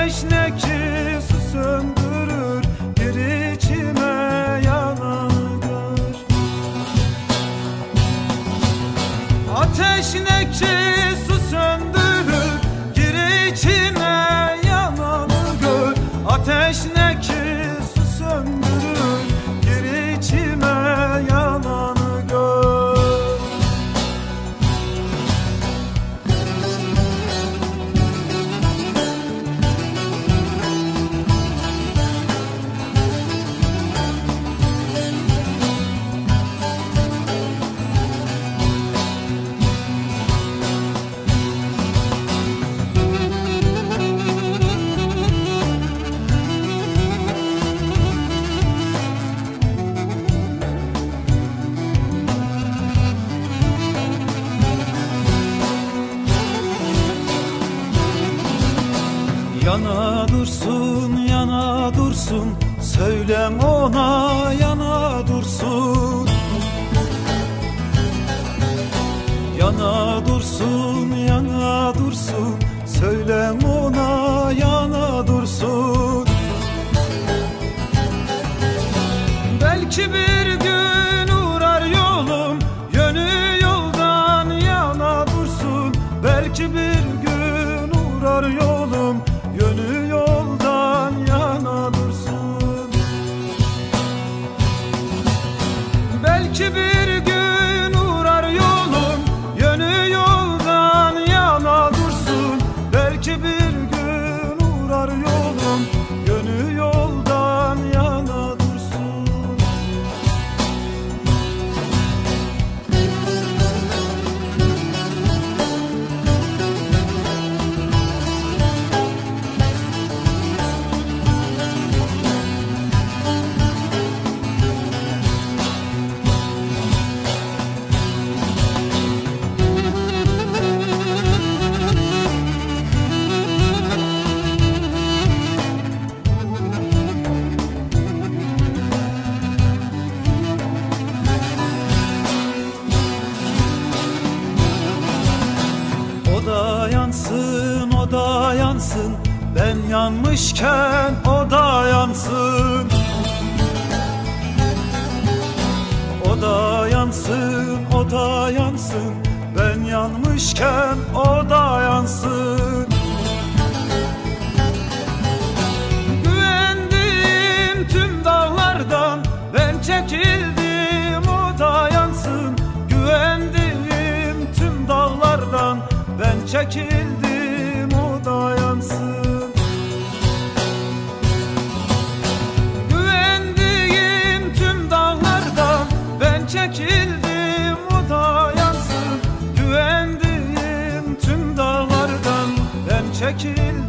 Ateş ne ki su söndürür, gir içime yananı gör. Ateş ne ki su söndürür, gir içime yananı gör. Ateş ne ki su söndürür, gir içime yananı gör. Yana dursun, yana dursun, söylem ona yana dursun. Yana dursun, yana dursun, söylem ona yana dursun. Belki bir gün uğrar yolum, yönü yoldan yana dursun. Belki bir gün uğrar yolum, yönü yoldan yana dursun. Belki bir gün uğrar yolum, yönü yoldan yana dursun. Belki bir gün uğrar yolum, yönü yoldan yana dursun. O da yansın, o da yansın, ben yanmışken o da yansın. O da yansın, o da yansın, ben yanmışken o da yansın. Güvendiğim tüm dağlardan ben çekildim, o da yansın. Güvendiğim tüm dağlardan ben çekildim, o da yansın. Güvendiğim tüm dağlardan ben çekildim, o da yansın. Güvendiğim tüm dağlardan ben çekildim.